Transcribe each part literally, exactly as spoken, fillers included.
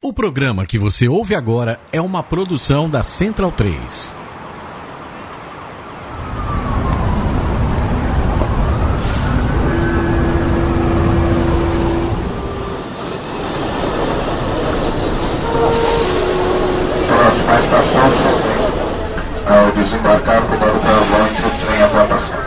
O programa que você ouve agora é uma produção da Central três. Próxima estação, ao desembarcar, cuidado para o volante, o trem à plataforma.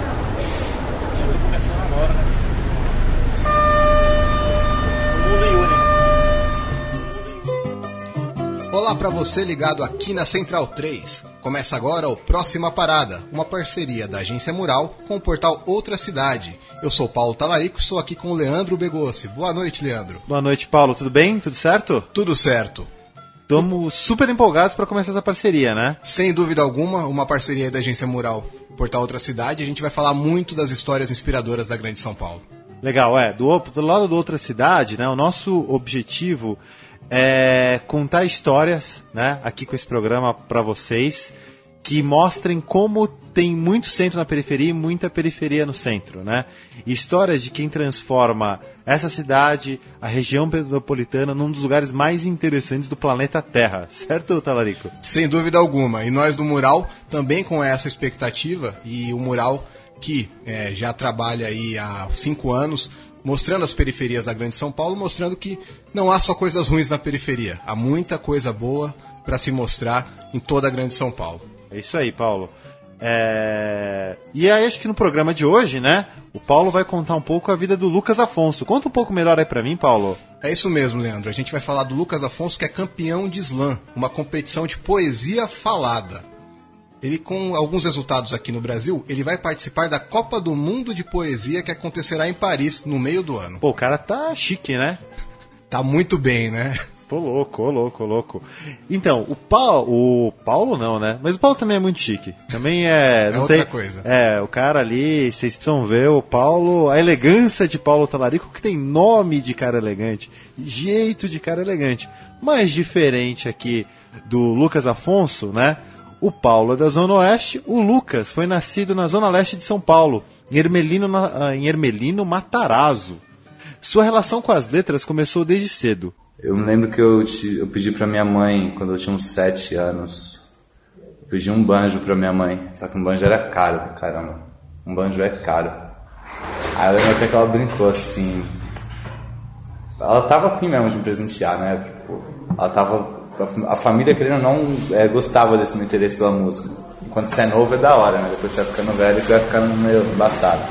Olá para você ligado aqui na Central três. Começa agora o Próxima Parada, uma parceria da Agência Mural com o portal Outra Cidade. Eu sou Paulo Talarico e estou aqui com o Leandro Begossi. Boa noite, Leandro. Boa noite, Paulo. Tudo bem? Tudo certo? Tudo certo. Estamos super empolgados para começar essa parceria, né? Sem dúvida alguma, uma parceria da Agência Mural, portal Outra Cidade. A gente vai falar muito das histórias inspiradoras da Grande São Paulo. Legal, é. Do, do lado da Outra Cidade, né, o nosso objetivo é contar histórias, né, aqui com esse programa para vocês, que mostrem como tem muito centro na periferia e muita periferia no centro, né? Histórias de quem transforma essa cidade, a região metropolitana, num dos lugares mais interessantes do planeta Terra, certo, Talarico? Sem dúvida alguma. E nós do Mural também com essa expectativa, e o Mural que é, já trabalha aí há cinco anos, mostrando as periferias da Grande São Paulo, mostrando que não há só coisas ruins na periferia. Há muita coisa boa para se mostrar em toda a Grande São Paulo. É isso aí, Paulo. É... E aí, acho que no programa de hoje, né, o Paulo vai contar um pouco a vida do Lucas Afonso. Conta um pouco melhor aí pra mim, Paulo. É isso mesmo, Leandro. A gente vai falar do Lucas Afonso, que é campeão de slam, uma competição de poesia falada. Ele, com alguns resultados aqui no Brasil, ele vai participar da Copa do Mundo de Poesia que acontecerá em Paris, no meio do ano. Pô, o cara tá chique, né? Tá muito bem, né? Pô, louco, ô louco, ô louco. Então, o Paulo, o Paulo não, né? Mas o Paulo também é muito chique. Também é... é não outra tem, coisa. É, o cara ali, vocês precisam ver o Paulo, a elegância de Paulo Talarico, que tem nome de cara elegante, jeito de cara elegante. Mas diferente aqui do Lucas Afonso, né? O Paulo é da Zona Oeste, o Lucas foi nascido na Zona Leste de São Paulo, em Ermelino, em Ermelino Matarazzo. Sua relação com as letras começou desde cedo. Eu me lembro que eu, te, eu pedi pra minha mãe, quando eu tinha uns sete anos, eu pedi um banjo pra minha mãe, só que um banjo era caro, caramba, um banjo é caro. Aí eu lembro até que ela brincou assim, ela tava afim mesmo de me presentear, né, tipo, ela tava... A família, querendo ou não, é, gostava desse meu interesse pela música. Enquanto você é novo é da hora, né? Depois você vai ficando velho e vai ficando meio embaçado.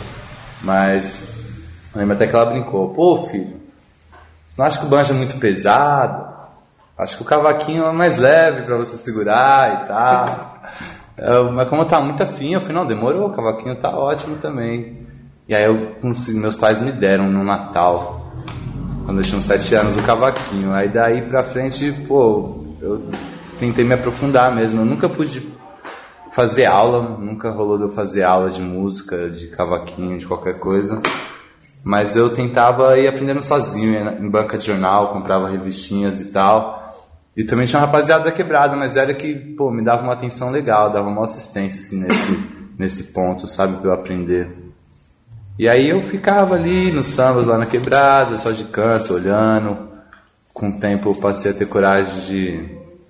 Mas eu lembro até que ela brincou. Pô, filho, você não acha que o banjo é muito pesado? Acho que o cavaquinho é mais leve pra você segurar e tal. Eu, mas como eu tava muito afim, eu falei, não, demorou, o cavaquinho tá ótimo também. E aí eu, meus pais me deram no Natal, quando eu tinha uns sete anos, o cavaquinho. Aí daí pra frente, pô, eu tentei me aprofundar mesmo. Eu nunca pude fazer aula, nunca rolou de eu fazer aula de música, de cavaquinho, de qualquer coisa. Mas eu tentava ir aprendendo sozinho, ia em banca de jornal, comprava revistinhas e tal. E também tinha uma rapaziada da quebrada, mas era que, pô, me dava uma atenção legal, dava uma assistência, assim, nesse, nesse ponto, sabe, pra eu aprender. E aí eu ficava ali nos sambas lá na quebrada, só de canto, olhando. Com o tempo eu passei a ter coragem de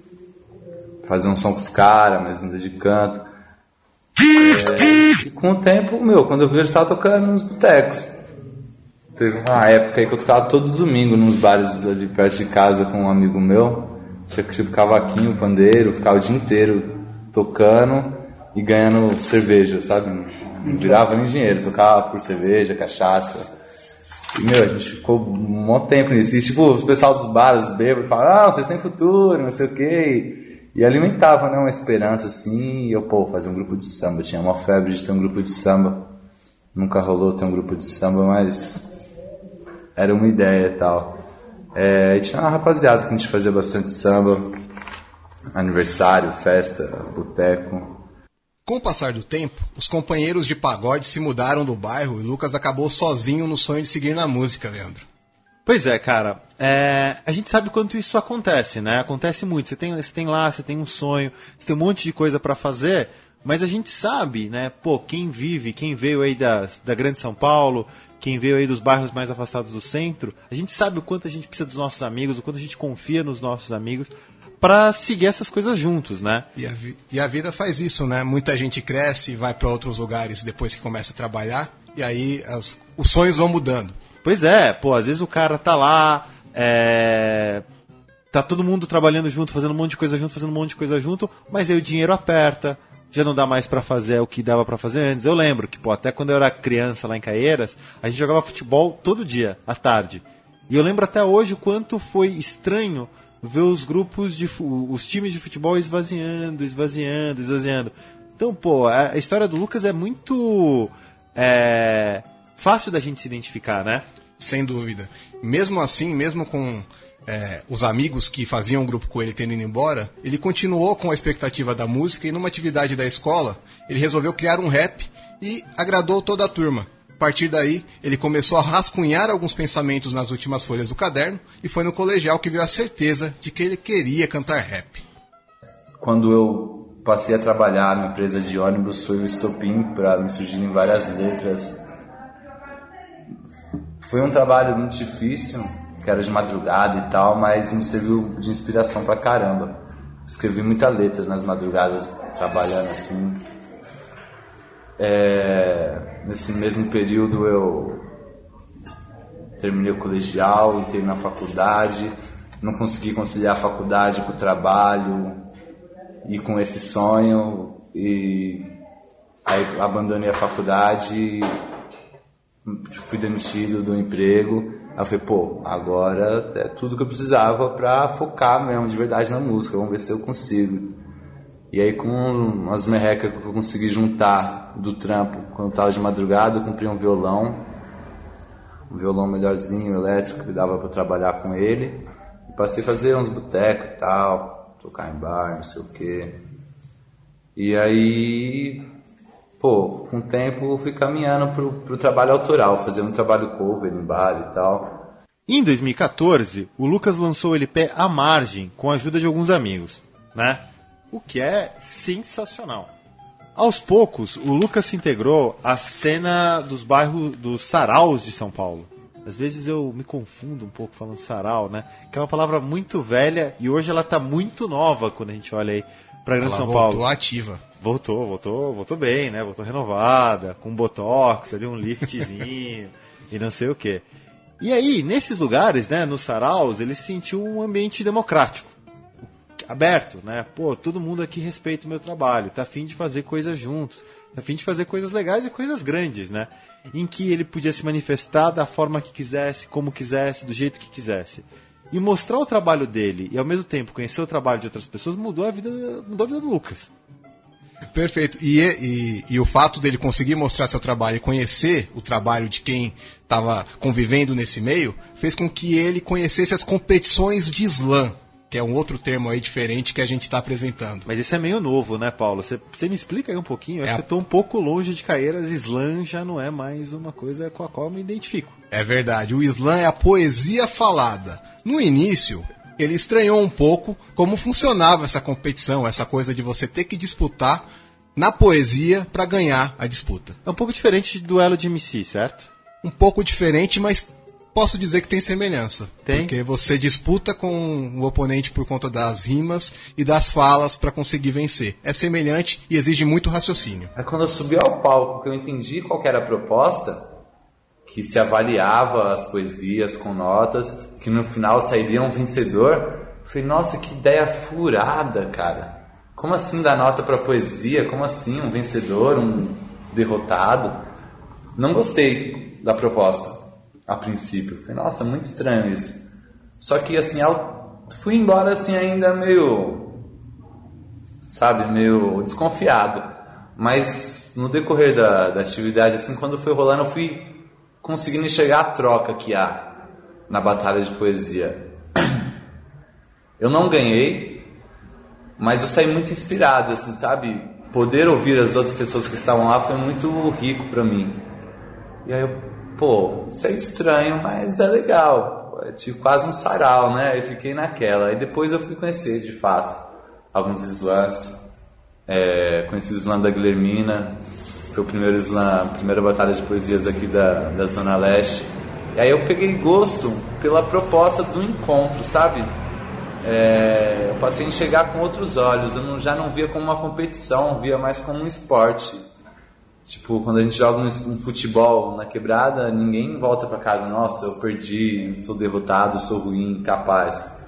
fazer um som com os caras, mas ainda de canto. É, e com o tempo, meu, quando eu vi eu já tava tocando nos botecos. Teve uma época aí que eu tocava todo domingo nos bares ali perto de casa com um amigo meu. Tinha tipo cavaquinho, pandeiro, ficava o dia inteiro tocando e ganhando cerveja, sabe? Não virava nem dinheiro, tocava por cerveja, cachaça. E, meu, a gente ficou um monte de tempo nisso. E, tipo, o pessoal dos bares, os bêbados, falavam, ah, vocês têm futuro, não sei o quê. E alimentava, né, uma esperança, assim. E eu, pô, fazer um grupo de samba. Eu tinha uma febre de ter um grupo de samba. Nunca rolou ter um grupo de samba, mas era uma ideia e tal. É, e tinha uma rapaziada que a gente fazia bastante samba. Aniversário, festa, boteco. Com o passar do tempo, os companheiros de pagode se mudaram do bairro e Lucas acabou sozinho no sonho de seguir na música, Leandro. Pois é, cara. É, a gente sabe quanto isso acontece, né? Acontece muito. Você tem, você tem lá, você tem um sonho, você tem um monte de coisa pra fazer, Mas a gente sabe, né, pô, quem vive, quem veio aí da, da Grande São Paulo, quem veio aí dos bairros mais afastados do centro, a gente sabe o quanto a gente precisa dos nossos amigos, o quanto a gente confia nos nossos amigos para seguir essas coisas juntos, né? E a, vi- e a vida faz isso, né? Muita gente cresce e vai para outros lugares depois que começa a trabalhar, e aí as- os sonhos vão mudando. Pois é, pô, às vezes o cara tá lá, é... tá todo mundo trabalhando junto, fazendo um monte de coisa junto, fazendo um monte de coisa junto, mas aí o dinheiro aperta, já não dá mais pra fazer o que dava pra fazer antes. Eu lembro que, pô, até quando eu era criança lá em Caieiras, a gente jogava futebol todo dia, à tarde. E eu lembro até hoje o quanto foi estranho ver os grupos, de fu- os times de futebol esvaziando, esvaziando, esvaziando. Então, pô, a história do Lucas é muito é, fácil da gente se identificar, né? Sem dúvida. Mesmo assim, mesmo com é, os amigos que faziam o grupo com ele tendo ido embora, ele continuou com a expectativa da música e numa atividade da escola, ele resolveu criar um rap e agradou toda a turma. A partir daí, ele começou a rascunhar alguns pensamentos nas últimas folhas do caderno e foi no colegial que veio a certeza de que ele queria cantar rap. Quando eu passei a trabalhar na empresa de ônibus, foi o estopim para me surgirem várias letras. Foi um trabalho muito difícil, que era de madrugada e tal, mas me serviu de inspiração pra caramba. Escrevi muita letra nas madrugadas, trabalhando assim. É, nesse mesmo período eu terminei o colegial, entrei na faculdade, não consegui conciliar a faculdade com o trabalho e com esse sonho, e aí abandonei a faculdade, fui demitido do emprego. Aí eu falei, pô, agora é tudo que eu precisava pra focar mesmo de verdade na música, vamos ver se eu consigo. E aí, com umas merrecas que eu consegui juntar do trampo, quando eu tava de madrugada, eu comprei um violão, um violão melhorzinho, elétrico, que dava pra trabalhar com ele, e passei a fazer uns botecos e tal, tocar em bar, não sei o quê. E aí, pô, com o tempo eu fui caminhando pro, pro trabalho autoral, fazer um trabalho cover em bar e tal. Em dois mil e quatorze, o Lucas lançou o L P À Margem com a ajuda de alguns amigos, né? O que é sensacional. Aos poucos, o Lucas se integrou à cena dos bairros, dos saraus de São Paulo. Às vezes eu me confundo um pouco falando sarau, né? Que é uma palavra muito velha e hoje ela está muito nova quando a gente olha aí para Grande São Paulo. Ela voltou ativa. Voltou, voltou, voltou bem, né? Voltou renovada, com botox, ali um liftzinho e não sei o quê. E aí, nesses lugares, né, nos saraus, ele sentiu um ambiente democrático, aberto, né? Pô, todo mundo aqui respeita o meu trabalho, tá a fim de fazer coisas juntos, tá a fim de fazer coisas legais e coisas grandes, né? Em que ele podia se manifestar da forma que quisesse, como quisesse, do jeito que quisesse. E mostrar o trabalho dele e ao mesmo tempo conhecer o trabalho de outras pessoas mudou a vida, mudou a vida do Lucas. Perfeito. E, e, e o fato dele conseguir mostrar seu trabalho e conhecer o trabalho de quem estava convivendo nesse meio fez com que ele conhecesse as competições de slam, que é um outro termo aí diferente que a gente está apresentando. Mas isso é meio novo, né, Paulo? Você, você me explica aí um pouquinho? Eu acho É. que eu estou um pouco longe de Caieiras. Slam já não é mais uma coisa com a qual eu me identifico. É verdade, o slam é a poesia falada. No início, ele estranhou um pouco como funcionava essa competição, essa coisa de você ter que disputar na poesia para ganhar a disputa. É um pouco diferente de duelo de M C, certo? Um pouco diferente, mas posso dizer que tem semelhança. Tem? Porque você disputa com o oponente por conta das rimas e das falas para conseguir vencer. É semelhante e exige muito raciocínio. Aí quando eu subi ao palco, que eu entendi qual que era a proposta, que se avaliava as poesias com notas, que no final sairia um vencedor, eu falei, nossa, que ideia furada, cara. Como assim dar nota pra poesia? Como assim um vencedor, um derrotado? Não gostei da proposta, a princípio. Falei, nossa, muito estranho isso. Só que assim, eu fui embora assim ainda meio, sabe, meio desconfiado. Mas no decorrer da, da atividade, assim, quando foi rolando, eu fui conseguindo enxergar a troca que há na batalha de poesia. Eu não ganhei, mas eu saí muito inspirado, assim, sabe? Poder ouvir as outras pessoas que estavam lá foi muito rico pra mim. E aí eu, pô, isso é estranho, mas é legal. É tipo quase um sarau, né? Eu fiquei naquela. Aí depois eu fui conhecer, de fato, alguns slams. É, conheci o slam da Guilhermina, foi o primeiro slam, a primeira batalha de poesias aqui da, da Zona Leste. E aí eu peguei gosto pela proposta do encontro, sabe? É, eu passei a enxergar com outros olhos, eu não, já não via como uma competição, via mais como um esporte. Tipo, quando a gente joga um, um futebol na quebrada, ninguém volta pra casa, nossa, eu perdi, sou derrotado, sou ruim, incapaz.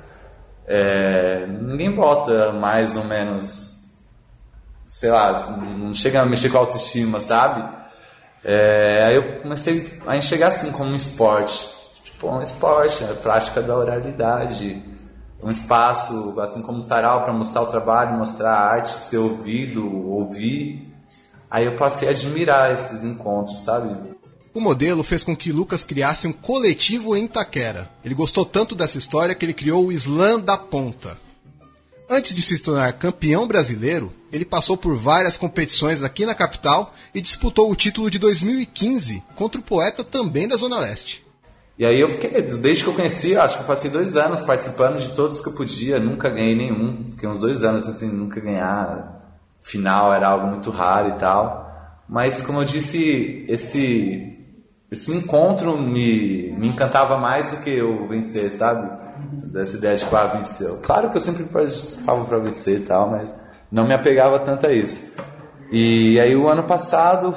É, ninguém volta mais ou menos, sei lá, não chega a mexer com a autoestima, sabe? É, aí eu comecei a enxergar assim como um esporte. Tipo, um esporte, a prática da oralidade, um espaço, assim como um sarau para mostrar o trabalho, mostrar a arte, ser ouvido, ouvir. Aí eu passei a admirar esses encontros, sabe? O modelo fez com que Lucas criasse um coletivo em Itaquera. Ele gostou tanto dessa história que ele criou o Slam da Ponta. Antes de se tornar campeão brasileiro, ele passou por várias competições aqui na capital e disputou o título de dois mil e quinze contra o poeta também da Zona Leste. E aí eu fiquei, desde que eu conheci, acho que eu passei dois anos participando de todos que eu podia, nunca ganhei nenhum. Fiquei uns dois anos assim, nunca ganhar. Final era algo muito raro e tal, mas como eu disse, esse esse encontro me, me encantava mais do que eu vencer, sabe? Dessa ideia de que ah, venceu. Claro que eu sempre participava para vencer e tal, mas não me apegava tanto a isso. E aí o ano passado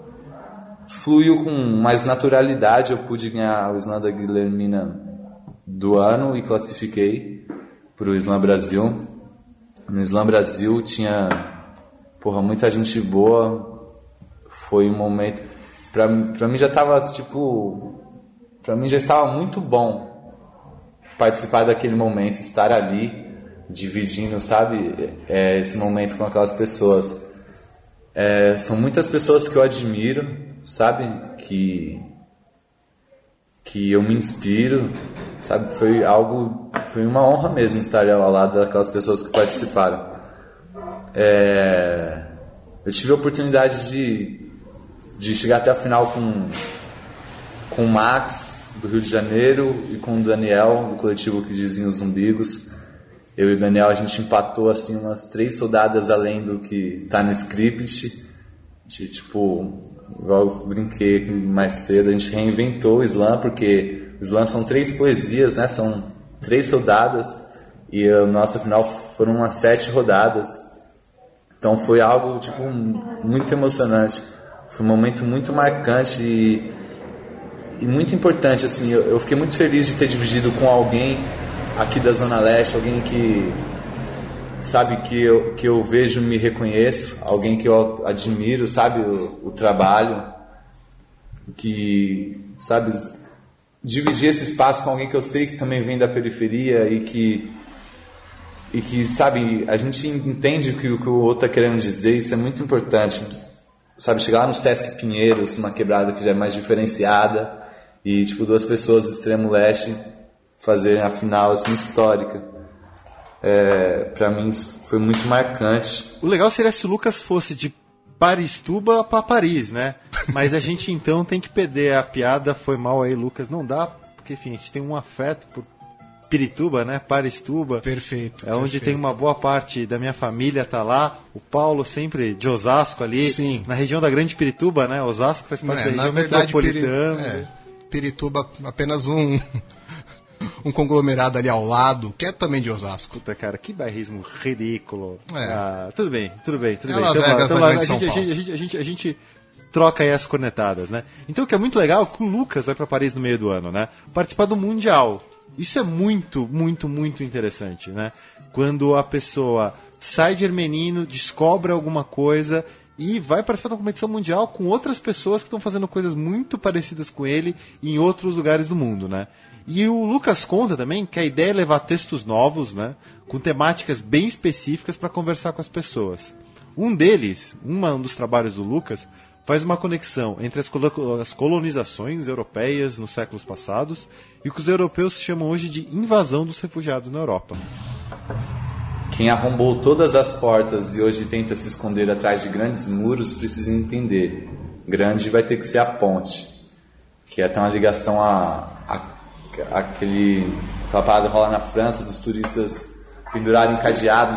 fluiu com mais naturalidade, eu pude ganhar o Slam da Guilhermina do ano e classifiquei para o Slam Brasil. No Slam Brasil tinha porra, muita gente boa. Foi um momento pra, pra mim já tava tipo pra mim já estava muito bom participar daquele momento, estar ali dividindo, sabe, é, esse momento com aquelas pessoas. É, são muitas pessoas que eu admiro, sabe, que que eu me inspiro, sabe, foi algo, foi uma honra mesmo estar ao lado daquelas pessoas que participaram. É, eu tive a oportunidade de, de chegar até a final com, com o Max, do Rio de Janeiro, e com o Daniel, do coletivo que dizem Os Umbigos. Eu e o Daniel, a gente empatou assim, umas três soldadas além do que tá no script. De, tipo, igual eu brinquei mais cedo, a gente reinventou o slam, porque o slam são três poesias, né? São três soldadas, e a nossa final foram umas sete rodadas. Então foi algo tipo muito emocionante, foi um momento muito marcante e, e muito importante, assim. Eu, eu fiquei muito feliz de ter dividido com alguém aqui da Zona Leste, alguém que sabe que eu, que eu vejo, me reconheço, alguém que eu admiro, sabe, o, o trabalho, que sabe, dividir esse espaço com alguém que eu sei que também vem da periferia e que E que, sabe, a gente entende o que, o que o outro está querendo dizer, isso é muito importante. Sabe, chegar lá no Sesc Pinheiros, uma quebrada que já é mais diferenciada, e, tipo, duas pessoas do extremo leste fazerem a final, assim, histórica. É, pra mim, isso foi muito marcante. O legal seria se o Lucas fosse de Paristuba para Paris, né? Mas a gente, então, tem que perder a piada, foi mal aí, Lucas. Não dá, porque, enfim, a gente tem um afeto por Pirituba, né? Paristuba. Perfeito. É onde perfeito. tem uma boa parte da minha família, tá lá. O Paulo sempre de Osasco ali. Sim. Na região da Grande Pirituba, né? Osasco faz parte É, da região na verdade, metropolitana. Piri... é, Pirituba apenas um um conglomerado ali ao lado, que é também de Osasco. Puta, cara, que bairrismo ridículo. É. Ah, tudo bem, tudo bem, tudo É bem. Las Então, Vegas, então, na a, Grande gente, São a, Paulo. gente, a, gente, a, gente, a gente troca aí as cornetadas, né? Então o que é muito legal é que o Lucas vai para Paris no meio do ano, né? Participar do Mundial. Isso é muito, muito, muito interessante, né? Quando a pessoa sai de Hermenino, descobre alguma coisa e vai participar de uma competição mundial com outras pessoas que estão fazendo coisas muito parecidas com ele em outros lugares do mundo, né? E o Lucas conta também que a ideia é levar textos novos, né? Com temáticas bem específicas para conversar com as pessoas. Um deles, um dos trabalhos do Lucas, faz uma conexão entre as colonizações europeias nos séculos passados e o que os europeus chamam hoje de invasão dos refugiados na Europa. Quem arrombou todas as portas e hoje tenta se esconder atrás de grandes muros precisa entender. Grande vai ter que ser a ponte, que é até uma ligação a, a, a aquele, aquela parada que rola na França dos turistas pendurarem cadeados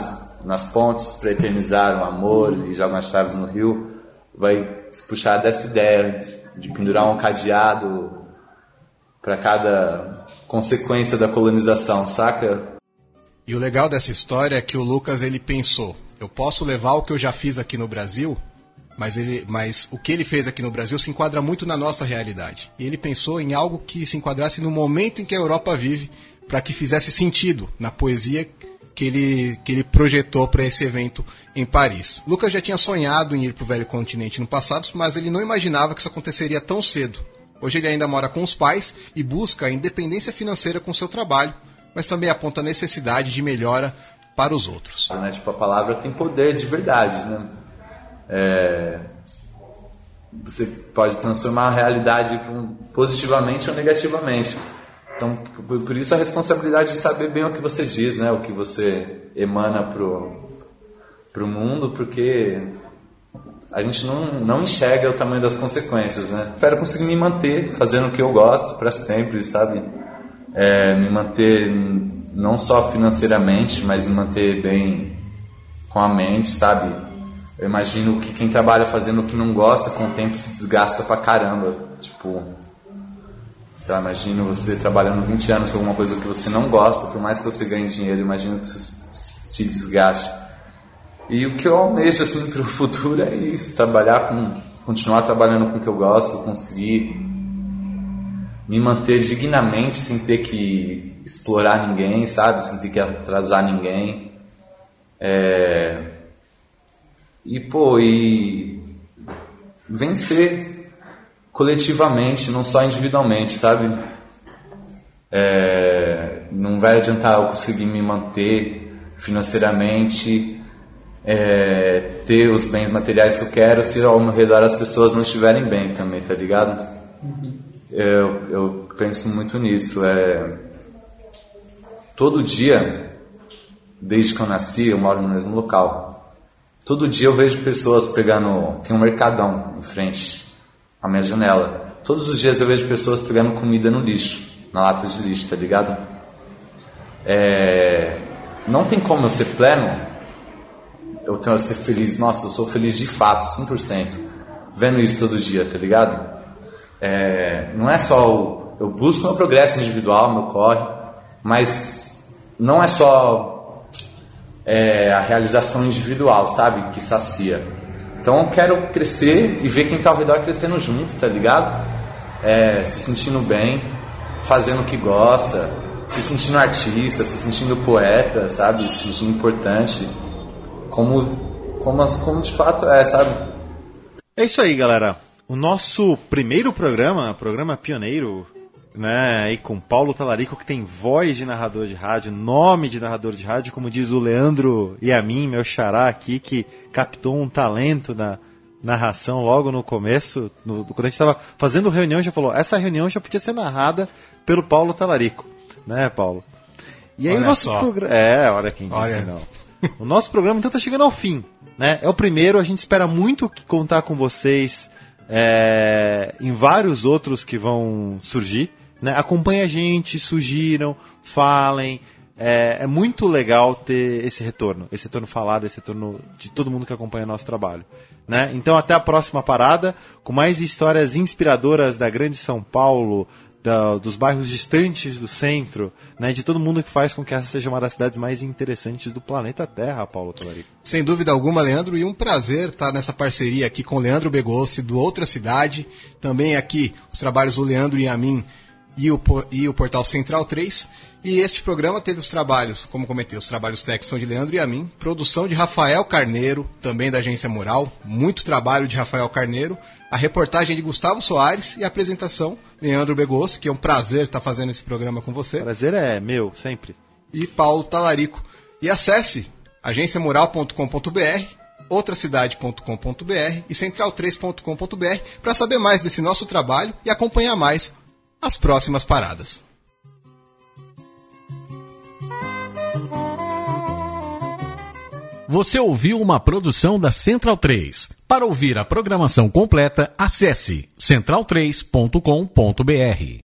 nas pontes para eternizar o amor e jogam as chaves no rio, vai puxar dessa ideia de, de pendurar um cadeado para cada consequência da colonização, saca? E o legal dessa história é que o Lucas, ele pensou, eu posso levar o que eu já fiz aqui no Brasil, mas, ele, mas o que ele fez aqui no Brasil se enquadra muito na nossa realidade. E ele pensou em algo que se enquadrasse no momento em que a Europa vive, para que fizesse sentido na poesia que ele, que ele projetou para esse evento em Paris. Lucas já tinha sonhado em ir para o velho continente no passado, mas ele não imaginava que isso aconteceria tão cedo. Hoje ele ainda mora com os pais e busca a independência financeira com seu trabalho, mas também aponta a necessidade de melhora para os outros. Né? Tipo, a palavra tem poder de verdade, né? É... Você pode transformar a realidade positivamente ou negativamente. Então, por isso a responsabilidade de saber bem o que você diz, né? O que você emana pro, pro mundo, porque a gente não, não enxerga o tamanho das consequências, né? Espero conseguir me manter fazendo o que eu gosto para sempre, sabe? É, me manter não só financeiramente, mas me manter bem com a mente, sabe? Eu imagino que quem trabalha fazendo o que não gosta, com o tempo se desgasta pra caramba. Tipo, sei lá, imagina você trabalhando vinte anos com alguma coisa que você não gosta, por mais que você ganhe dinheiro, imagina que isso te desgaste. E o que eu almejo, assim, pro futuro é isso, trabalhar com, continuar trabalhando com o que eu gosto, conseguir me manter dignamente sem ter que explorar ninguém, sabe? Sem ter que atrasar ninguém. É... E, pô, e vencer coletivamente, não só individualmente, sabe? É... Não vai adiantar eu conseguir me manter financeiramente, é... ter os bens materiais que eu quero, se ao meu redor as pessoas não estiverem bem também, tá ligado? Uhum. Eu, eu penso muito nisso. É... Todo dia, desde que eu nasci, eu moro no mesmo local. Todo dia eu vejo pessoas pegando... Tem um mercadão em frente à minha janela. Todos os dias eu vejo pessoas pegando comida no lixo, na lata de lixo, tá ligado? É... Não tem como eu ser pleno, eu tenho que ser feliz. Nossa, eu sou feliz de fato, cem por cento, vendo isso todo dia, tá ligado? É... Não é só o... Eu busco meu progresso individual, meu corre, mas não é só... É a realização individual, sabe? Que sacia. Então eu quero crescer e ver quem tá ao redor crescendo junto, tá ligado? É, se sentindo bem, fazendo o que gosta, se sentindo artista, se sentindo poeta, sabe? Se sentindo importante, como, como, como de fato é, sabe? É isso aí, galera. O nosso primeiro programa, programa pioneiro, né, aí com Paulo Talarico, que tem voz de narrador de rádio, nome de narrador de rádio, como diz o Leandro e a mim, meu xará aqui, que captou um talento na narração logo no começo, no, quando a gente estava fazendo reunião, já falou, essa reunião já podia ser narrada pelo Paulo Talarico, né, Paulo? E aí olha o nosso só. programa... É, olha quem disse olha. não. O nosso programa então está chegando ao fim, né? É o primeiro, a gente espera muito contar com vocês é, em vários outros que vão surgir. Né? Acompanhe a gente, sugiram, falem. É, é muito legal ter esse retorno, esse retorno falado, esse retorno de todo mundo que acompanha o nosso trabalho. Né? Então até a próxima parada, com mais histórias inspiradoras da grande São Paulo, da, dos bairros distantes do centro, né? De todo mundo que faz com que essa seja uma das cidades mais interessantes do planeta Terra, Paulo Talarico. Sem dúvida alguma, Leandro, e um prazer estar nessa parceria aqui com o Leandro Begossi, do Outra Cidade, também aqui os trabalhos do Leandro e a mim, E o, e o Portal Central três. E este programa teve os trabalhos, como comentei, os trabalhos técnicos são de Leandro e a mim, produção de Rafael Carneiro, também da Agência Mural, muito trabalho de Rafael Carneiro, a reportagem de Gustavo Soares e a apresentação Leandro Begossi, que é um prazer estar fazendo esse programa com você. Prazer é meu, sempre. E Paulo Talarico. E acesse agência mural ponto com ponto b r, outra cidade ponto com ponto b r e central três ponto com ponto b r para saber mais desse nosso trabalho e acompanhar mais as próximas paradas. Você ouviu uma produção da Central três. Para ouvir a programação completa, acesse central três ponto com ponto b r.